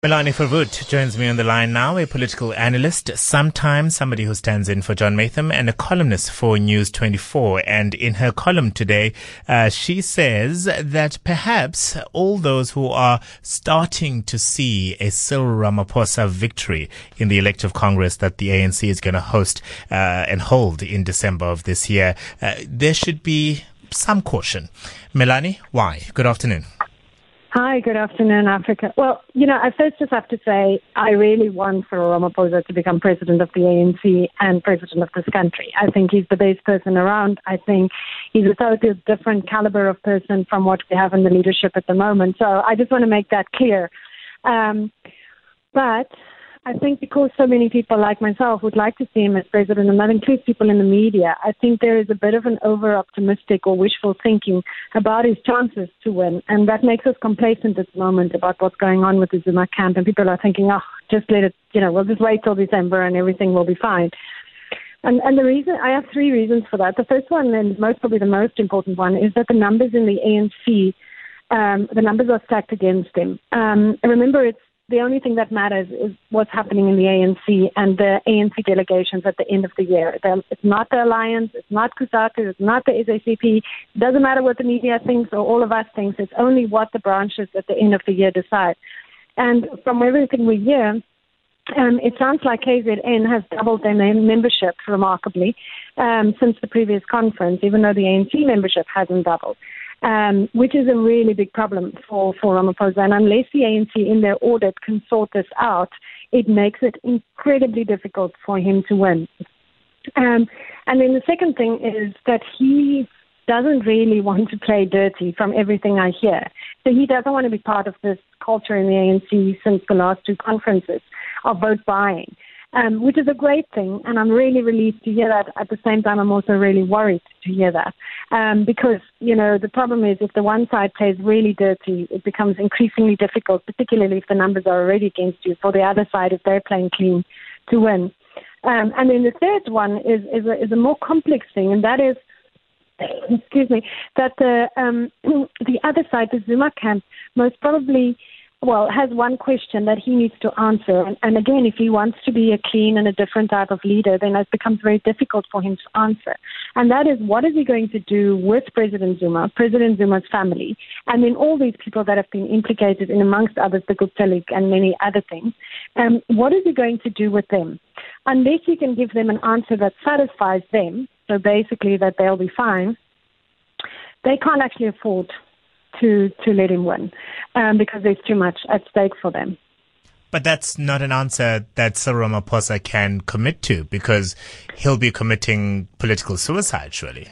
Melanie Verwoerd joins me on the line now, a political analyst, sometimes somebody who stands in for John Maytham, and a columnist for News 24. And in her column today, she says that perhaps all those who are starting to see a Cyril Ramaphosa victory in the elective Congress that the ANC is going to host and hold in December of this year, there should be some caution. Melanie, why? Good afternoon. Hi, good afternoon, Africa. Well, I first just have to say I really want Cyril Ramaphosa to become president of the ANC and president of this country. I think he's the best person around. I think he's a totally different caliber of person from what we have in the leadership at the moment. So I just want to make that clear. But I think because so many people like myself would like to see him as president, and that includes people in the media, I think there is a bit of an over-optimistic or wishful thinking about his chances to win. And that makes us complacent at the moment about what's going on with the Zuma camp. And people are thinking, just let it, we'll just wait till December and everything will be fine. And the reason, I have three reasons for that. The first one, and probably the most important one, is that the numbers in the ANC, the numbers are stacked against him. Remember, the only thing that matters is what's happening in the ANC and the ANC delegations at the end of the year. It's not the Alliance, it's not COSATU, it's not the SACP. It doesn't matter what the media thinks or all of us thinks. It's only what the branches at the end of the year decide. And from everything we hear, it sounds like KZN has doubled their membership remarkably since the previous conference, even though the ANC membership hasn't doubled. Which is a really big problem for Ramaphosa. And unless the ANC in their audit can sort this out, it makes it incredibly difficult for him to win. And then the second thing is that he doesn't really want to play dirty from everything I hear. So he doesn't want to be part of this culture in the ANC since the last two conferences of vote buying. Which is a great thing, and I'm really relieved to hear that. At the same time, I'm also really worried to hear that. Because, the problem is if the one side plays really dirty, it becomes increasingly difficult, particularly if the numbers are already against you, for the other side, if they're playing clean, to win. And then the third one is a more complex thing, and that is, that the other side, the Zuma camp, most probably has one question that he needs to answer. And again, if he wants to be a clean and a different type of leader, then it becomes very difficult for him to answer. And that is, what is he going to do with President Zuma's family, and then all these people that have been implicated in, amongst others, the Gupta League and many other things. What is he going to do with them? Unless he can give them an answer that satisfies them, so basically that they'll be fine, they can't actually afford to let him win because there's too much at stake for them. But that's not an answer that Cyril Ramaphosa can commit to, because he'll be committing political suicide, surely.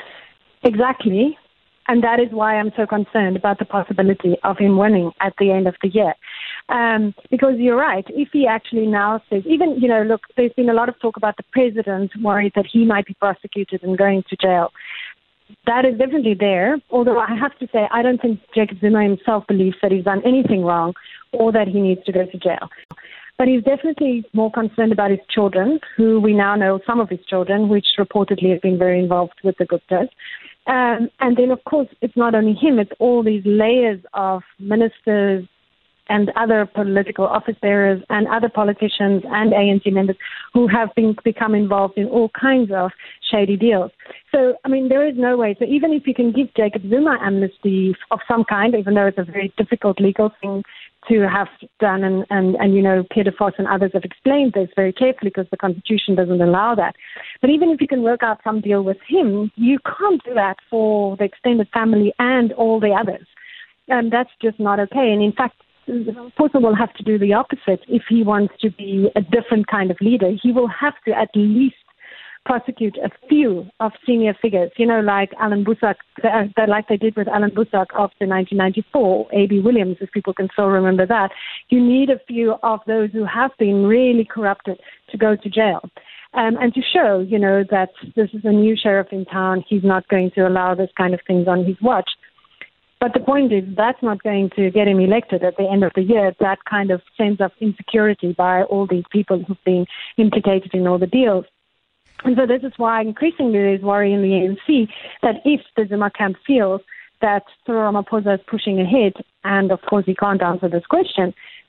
Exactly. And that is why I'm so concerned about the possibility of him winning at the end of the year. Because you're right, if he actually now says, even, look, there's been a lot of talk about the president worried that he might be prosecuted and going to jail. That is definitely there, although I have to say I don't think Jacob Zuma himself believes that he's done anything wrong or that he needs to go to jail. But he's definitely more concerned about his children, who we now know, some of his children, which reportedly have been very involved with the Guptas. And then, of course, it's not only him, it's all these layers of ministers and other political office bearers and other politicians and ANC members who have become involved in all kinds of shady deals. So, there is no way. So even if you can give Jacob Zuma amnesty of some kind, even though it's a very difficult legal thing to have done, and Peter Foss and others have explained this very carefully because the Constitution doesn't allow that. But even if you can work out some deal with him, you can't do that for the extended family and all the others. And that's just not okay. And in fact, Ramaphosa will have to do the opposite if he wants to be a different kind of leader. He will have to at least prosecute a few of senior figures, like Alan Boesak, like they did with Alan Boesak after 1994, A.B. Williams, if people can still remember that. You need a few of those who have been really corrupted to go to jail. And to show, that this is a new sheriff in town, he's not going to allow this kind of things on his watch. But the point is, that's not going to get him elected at the end of the year, that kind of sense of insecurity by all these people who've been implicated in all the deals. And so this is why increasingly there's worry in the ANC that if the Zuma camp feels that Cyril Ramaphosa is pushing ahead, and of course he can't answer this question,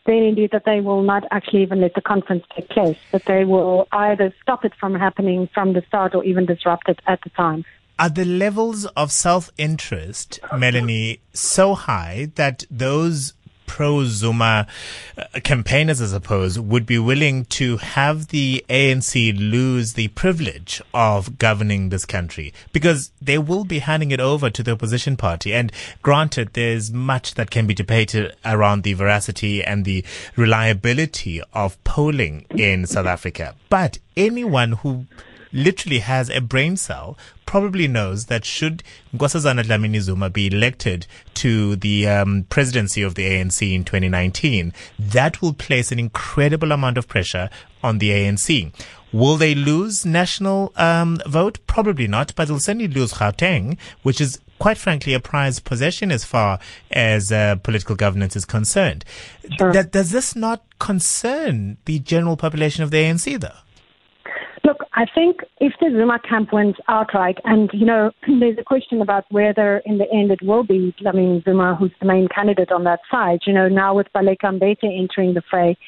then indeed that they will not actually even let the conference take place, that they will either stop it from happening from the start or even disrupt it at the time. Are the levels of self-interest, Melanie, so high that those pro-Zuma campaigners, I suppose, would be willing to have the ANC lose the privilege of governing this country? Because they will be handing it over to the opposition party. And granted, there's much that can be debated around the veracity and the reliability of polling in South Africa. But anyone who literally has a brain cell probably knows that should Nkosazana Dlamini Zuma be elected to the presidency of the ANC in 2019, that will place an incredible amount of pressure on the ANC. Will they lose national vote? Probably not, but they'll certainly lose Gauteng, which is quite frankly a prized possession as far as political governance is concerned. Sure. Does this not concern the general population of the ANC, though? Look, I think if the Zuma camp wins outright, and, there's a question about whether in the end it will be Zuma who's the main candidate on that side, now with Baleka Mbete entering the fray,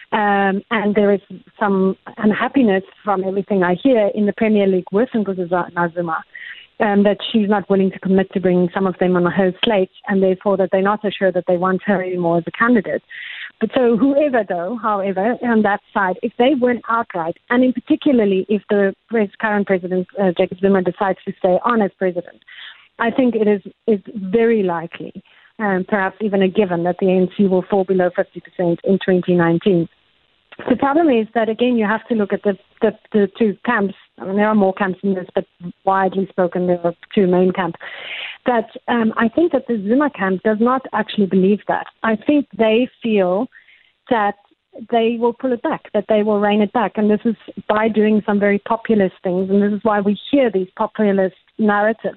and there is some unhappiness from everything I hear in the Premier League with Nkosazana Zuma, that she's not willing to commit to bringing some of them on her slate, and therefore that they're not so sure that they want her anymore as a candidate. But so however, on that side, if they win outright, and in particularly if the current president, Jacob Zuma, decides to stay on as president, I think it's very likely, perhaps even a given, that the ANC will fall below 50% in 2019. The problem is that, again, you have to look at the two camps. I mean, there are more camps in this, but widely spoken, there are two main camps. That I think that the Zuma camp does not actually believe that. I think they feel that they will pull it back, that they will rein it back. And this is by doing some very populist things. And this is why we hear these populist narratives,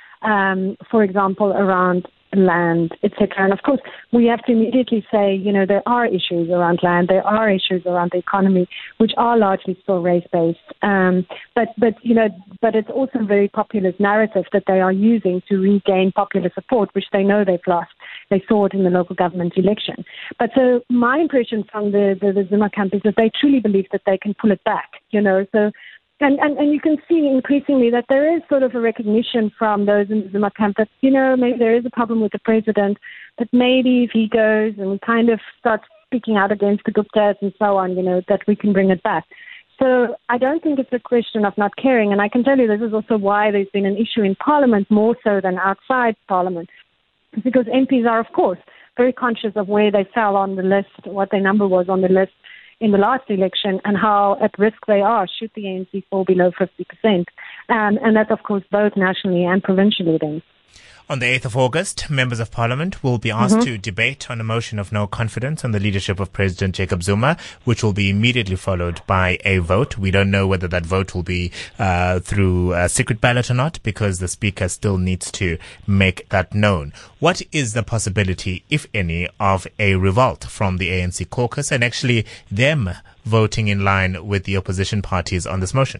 for example, around land, etc. And of course, we have to immediately say, there are issues around land, there are issues around the economy, which are largely still race-based. But it's also a very populist narrative that they are using to regain popular support, which they know they've lost. They saw it in the local government election. But so my impression from the Zuma camp is that they truly believe that they can pull it back, so. And you can see increasingly that there is sort of a recognition from those in the Zuma camp that, maybe there is a problem with the president, but maybe if he goes and kind of starts speaking out against the Guptas and so on, that we can bring it back. So I don't think it's a question of not caring. And I can tell you this is also why there's been an issue in Parliament more so than outside Parliament, because MPs are, of course, very conscious of where they fell on the list, what their number was on the list in the last election, and how at risk they are should the ANC fall below 50%. And that's, of course, both nationally and provincially then. On the 8th of August, members of Parliament will be asked to debate on a motion of no confidence on the leadership of President Jacob Zuma, which will be immediately followed by a vote. We don't know whether that vote will be through a secret ballot or not, because the Speaker still needs to make that known. What is the possibility, if any, of a revolt from the ANC caucus and actually them voting in line with the opposition parties on this motion?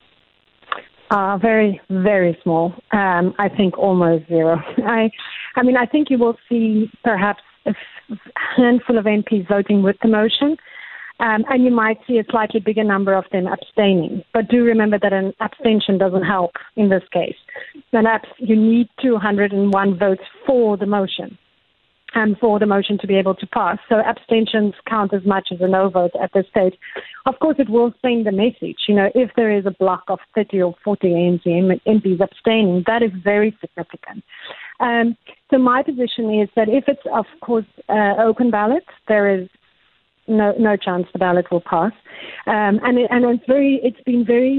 Very, very small. I think almost zero. I think you will see perhaps a handful of MPs voting with the motion, and you might see a slightly bigger number of them abstaining. But do remember that an abstention doesn't help in this case. You need 201 votes for the motion. For the motion to be able to pass. So abstentions count as much as a no vote at this stage. Of course, it will send a message. If there is a block of 30 or 40 ANC MPs abstaining, that is very significant. So my position is that if it's, of course, open ballot, there is no chance the ballot will pass. And it's been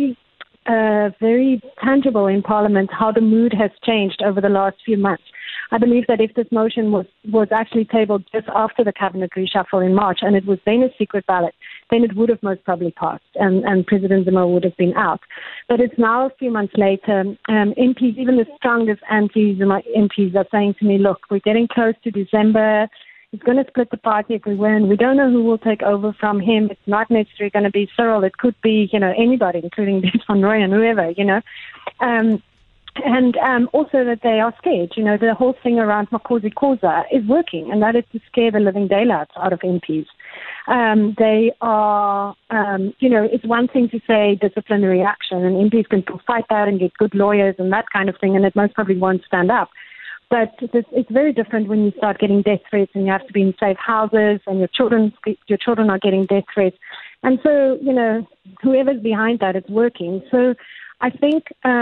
very tangible in Parliament how the mood has changed over the last few months. I believe that if this motion was actually tabled just after the cabinet reshuffle in March, and it was then a secret ballot, then it would have most probably passed, and President Zuma would have been out. But it's now a few months later. MPs, even the strongest anti-Zuma MPs, are saying to me, look, we're getting close to December. It's going to split the party if we win. We don't know who will take over from him. It's not necessarily going to be Cyril. It could be, anybody, including Bert van Rooyen and whoever, And also that they are scared. You know, the whole thing around Makosi Khoza is working, and that is to scare the living daylights out of MPs. They are, it's one thing to say disciplinary action, and MPs can fight that and get good lawyers and that kind of thing, and it most probably won't stand up. But it's very different when you start getting death threats and you have to be in safe houses and your children are getting death threats. And so, whoever's behind that, it's working. So I think,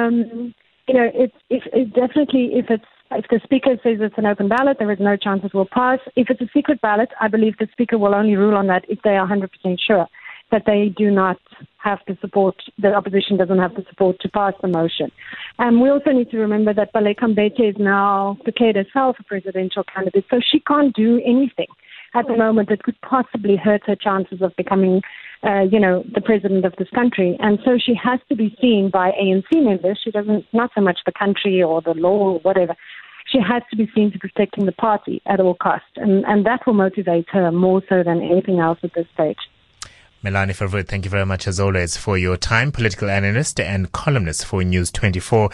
it's definitely, if the speaker says it's an open ballot, there is no chance it will pass. If it's a secret ballot, I believe the speaker will only rule on that if they are 100% sure that they do not have the support, the opposition doesn't have the support to pass the motion. We also need to remember that Baleka Mbete is now declared herself a presidential candidate, so she can't do anything at the moment that could possibly hurt her chances of becoming, the president of this country. And so she has to be seen by ANC members. She doesn't, not so much the country or the law or whatever. She has to be seen to protecting the party at all costs. And that will motivate her more so than anything else at this stage. Melanie Verwoerd, thank you very much as always for your time. Political analyst and columnist for News 24.